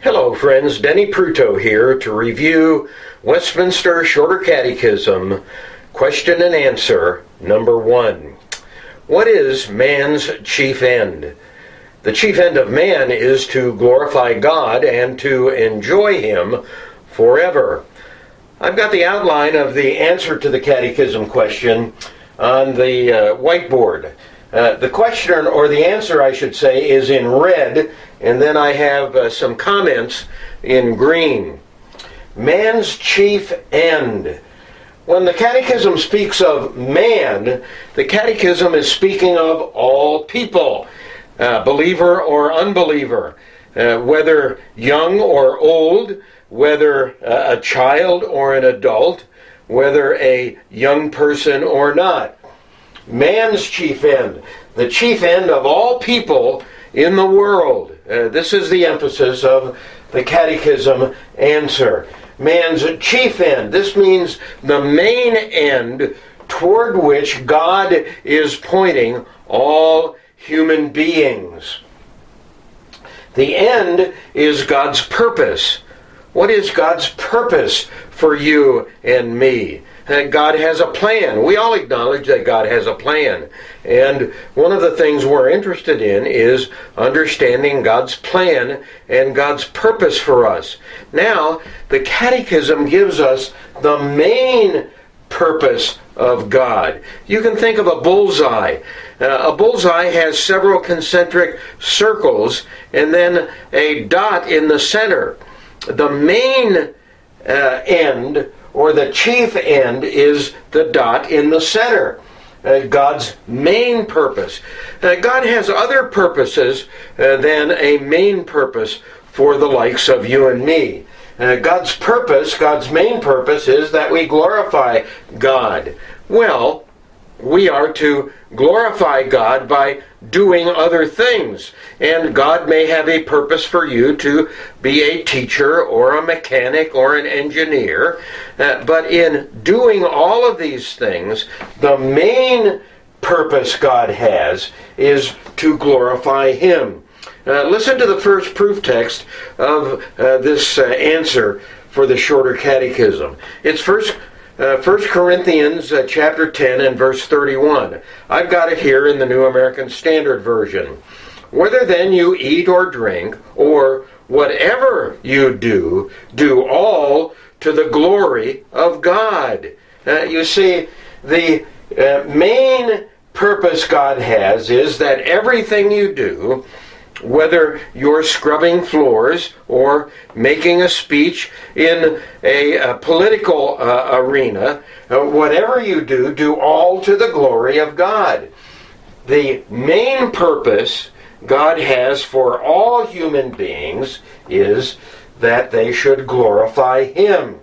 Hello friends, Denny Pruto here to review Westminster Shorter Catechism, question and answer number 1. What is man's chief end? The chief end of man is to glorify God and to enjoy Him forever. I've got the outline of the answer to the catechism question on the whiteboard. The question, or the answer I should say, is in red, and then I have some comments in green. Man's chief end. When the Catechism speaks of man, the Catechism is speaking of all people, believer or unbeliever, whether young or old, whether a child or an adult, whether a young person or not. Man's chief end, the chief end of all people in the world. This is the emphasis of the Catechism answer. Man's chief end. This means the main end toward which God is pointing all human beings. The end is God's purpose. What is God's purpose for you and me? God has a plan. We all acknowledge that God has a plan. And one of the things we're interested in is understanding God's plan and God's purpose for us. Now, the Catechism gives us the main purpose of God. You can think of a bullseye. A bullseye has several concentric circles and then a dot in the center. The main end, or the chief end, is the dot in the center. God's main purpose. God has other purposes than a main purpose for the likes of you and me. God's purpose, God's main purpose, is that we glorify God. Well, we are to glorify God by doing other things. And God may have a purpose for you to be a teacher or a mechanic or an engineer. But in doing all of these things, the main purpose God has is to glorify Him. Listen to the first proof text of this answer for the Shorter Catechism. It's 1 Corinthians chapter 10 and verse 31. I've got it here in the New American Standard Version. Whether then you eat or drink, or whatever you do, do all to the glory of God. You see, the main purpose God has is that everything you do, whether you're scrubbing floors or making a speech in a political arena, whatever you do, do all to the glory of God. The main purpose God has for all human beings is that they should glorify Him.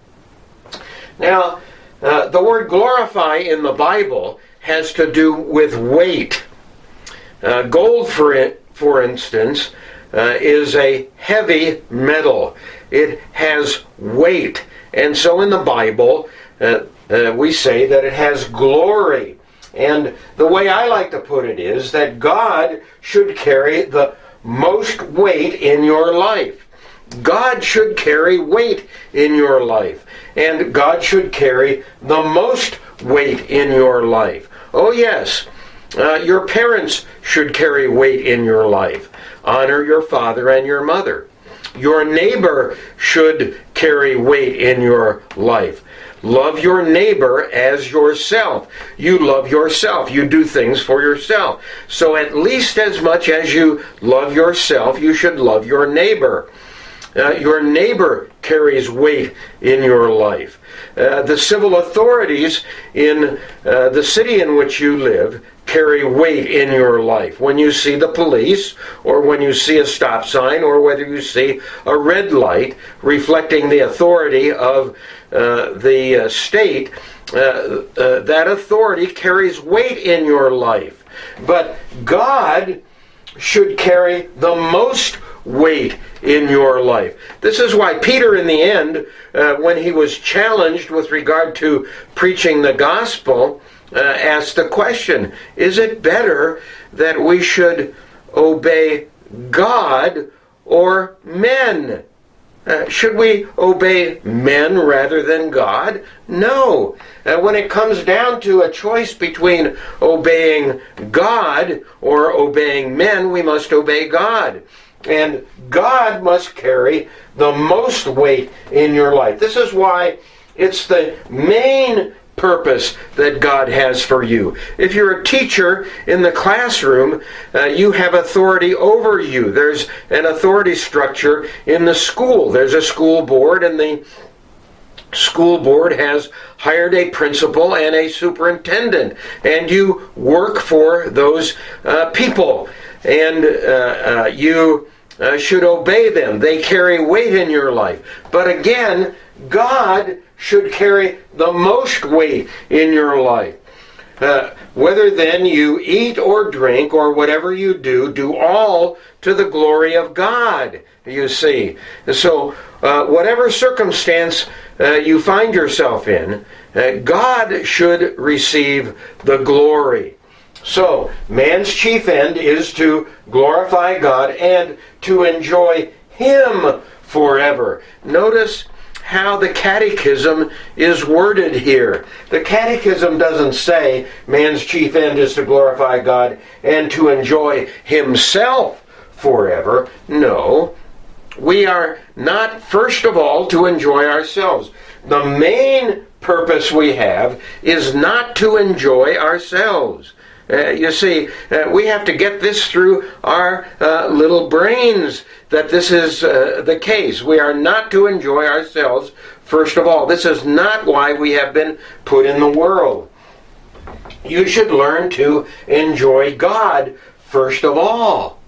Now, the word glorify in the Bible has to do with weight. Gold, for instance, is a heavy metal. It has weight. And so in the Bible, we say that it has glory. And the way I like to put it is that God should carry the most weight in your life. God should carry weight in your life. And God should carry the most weight in your life. Oh yes, your parents should carry weight in your life. Honor your father and your mother. Your neighbor should carry weight in your life. Love your neighbor as yourself. You love yourself. You do things for yourself. So at least as much as you love yourself, you should love your neighbor. Your neighbor carries weight in your life. The civil authorities in the city in which you live carry weight in your life. When you see the police, or when you see a stop sign, or whether you see a red light reflecting the authority of the state, that authority carries weight in your life. But God should carry the most weight in your life. This is why Peter, in the end, when he was challenged with regard to preaching the gospel, asked the question, is it better that we should obey God or men? Should we obey men rather than God? No. When it comes down to a choice between obeying God or obeying men, we must obey God. And God must carry the most weight in your life. This is why it's the main purpose that God has for you. If you're a teacher in the classroom, you have authority over you. There's an authority structure in the school. There's a school board, and the school board has hired a principal and a superintendent, and you work for those people, and you should obey them. They carry weight in your life. But again, God should carry the most weight in your life. Whether then you eat or drink or whatever you do all to the glory of God, you see. So whatever circumstance you find yourself in, God should receive the glory. So, man's chief end is to glorify God and to enjoy Him forever. Notice how the catechism is worded here. The catechism doesn't say man's chief end is to glorify God and to enjoy himself forever. No, we are not, first of all, to enjoy ourselves. The main purpose we have is not to enjoy ourselves. You see, we have to get this through our little brains that this is the case. We are not to enjoy ourselves, first of all. This is not why we have been put in the world. You should learn to enjoy God, first of all.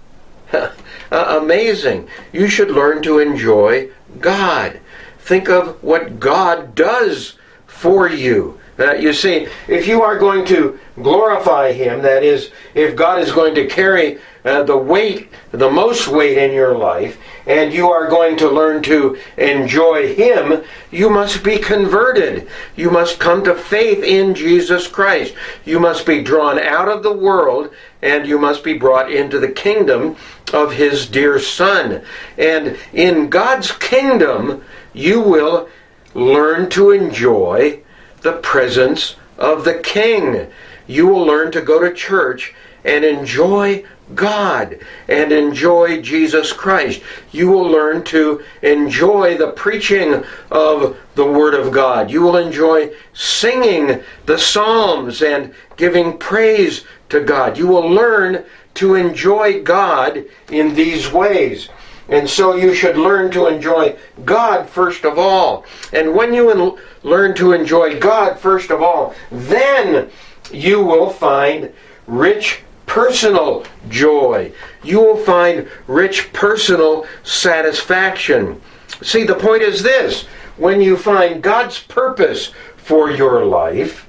Amazing. You should learn to enjoy God. Think of what God does for you. You see, if you are going to glorify Him, that is, if God is going to carry the weight, the most weight in your life, and you are going to learn to enjoy Him, you must be converted. You must come to faith in Jesus Christ. You must be drawn out of the world, and you must be brought into the kingdom of His dear Son. And in God's kingdom, you will learn to enjoy the presence of the King. You will learn to go to church and enjoy God and enjoy Jesus Christ. You will learn to enjoy the preaching of the Word of God. You will enjoy singing the Psalms and giving praise to God. You will learn to enjoy God in these ways. And so you should learn to enjoy God first of all. And when you learn to enjoy God first of all, then you will find rich personal joy. You will find rich personal satisfaction. See, the point is this. When you find God's purpose for your life,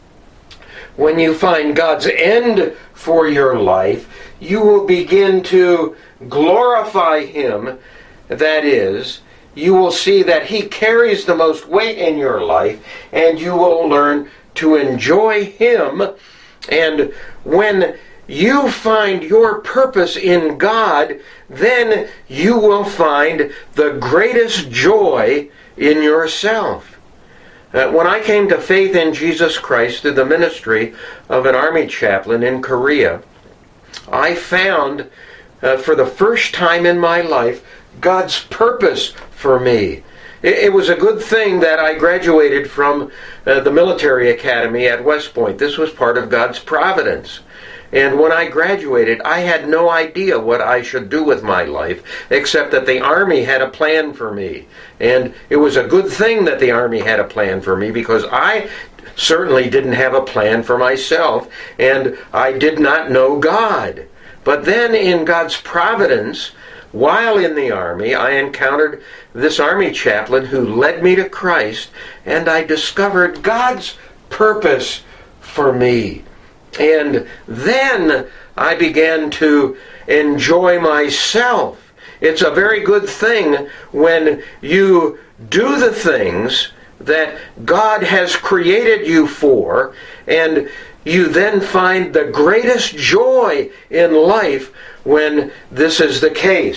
when you find God's end for your life, you will begin to glorify Him. That is, you will see that He carries the most weight in your life, and you will learn to enjoy Him. And when you find your purpose in God, then you will find the greatest joy in yourself. When I came to faith in Jesus Christ through the ministry of an army chaplain in Korea, I found for the first time in my life God's purpose for me. It was a good thing that I graduated from the military academy at West Point. This was part of God's providence. And when I graduated, I had no idea what I should do with my life, except that the Army had a plan for me. And it was a good thing that the Army had a plan for me, because I certainly didn't have a plan for myself, and I did not know God. But then in God's providence, while in the Army, I encountered this Army chaplain who led me to Christ, and I discovered God's purpose for me. And then I began to enjoy myself. It's a very good thing when you do the things that God has created you for, and you then find the greatest joy in life when this is the case.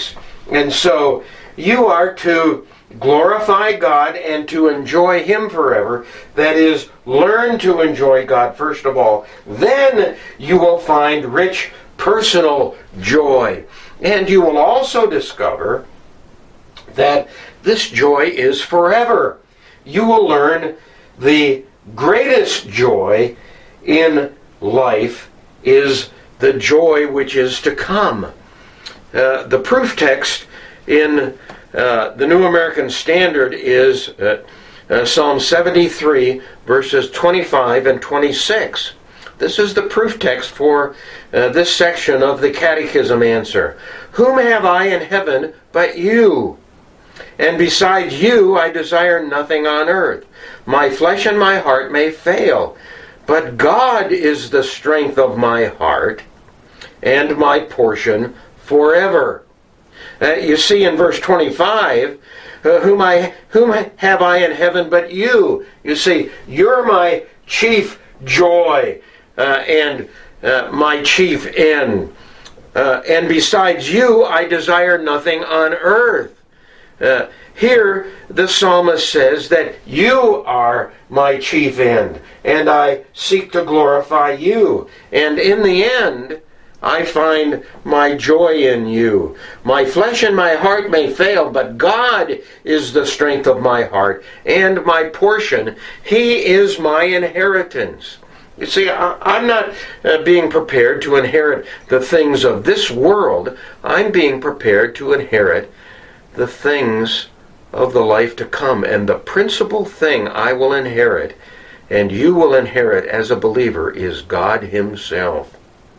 And so you are to glorify God and to enjoy Him forever. That is, learn to enjoy God first of all. Then you will find rich personal joy. And you will also discover that this joy is forever. You will learn the greatest joy in life is the joy which is to come. The proof text in the New American Standard is Psalm 73, verses 25 and 26. This is the proof text for this section of the Catechism answer. Whom have I in heaven but you? And besides you I desire nothing on earth. My flesh and my heart may fail, but God is the strength of my heart and my portion forever. You see in verse 25, whom have I in heaven but you? You see, you're my chief joy and my chief end. And besides you, I desire nothing on earth. Here, the psalmist says that you are my chief end, and I seek to glorify you. And in the end, I find my joy in you. My flesh and my heart may fail, but God is the strength of my heart and my portion. He is my inheritance. You see, I'm not being prepared to inherit the things of this world. I'm being prepared to inherit the things of the life to come. And the principal thing I will inherit, and you will inherit as a believer, is God Himself.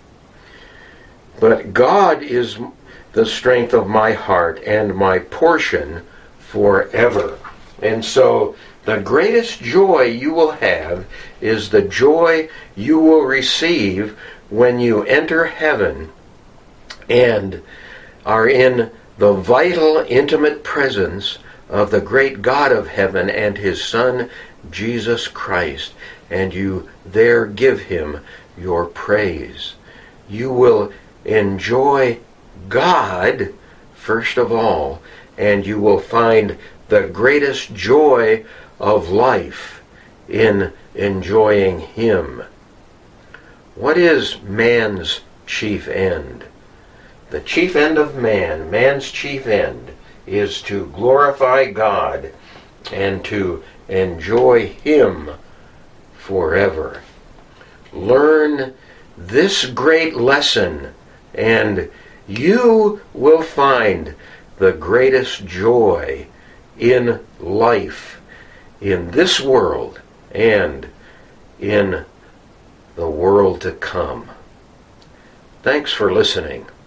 But God is the strength of my heart and my portion forever. And so the greatest joy you will have is the joy you will receive when you enter heaven and are in the vital, intimate presence of the great God of heaven and His Son, Jesus Christ, and you there give Him your praise. You will enjoy God first of all, and you will find the greatest joy of life in enjoying Him. What is man's chief end? The chief end of man's chief end, is to glorify God and to enjoy Him forever. Learn this great lesson, and you will find the greatest joy in life, in this world and in the world to come. Thanks for listening.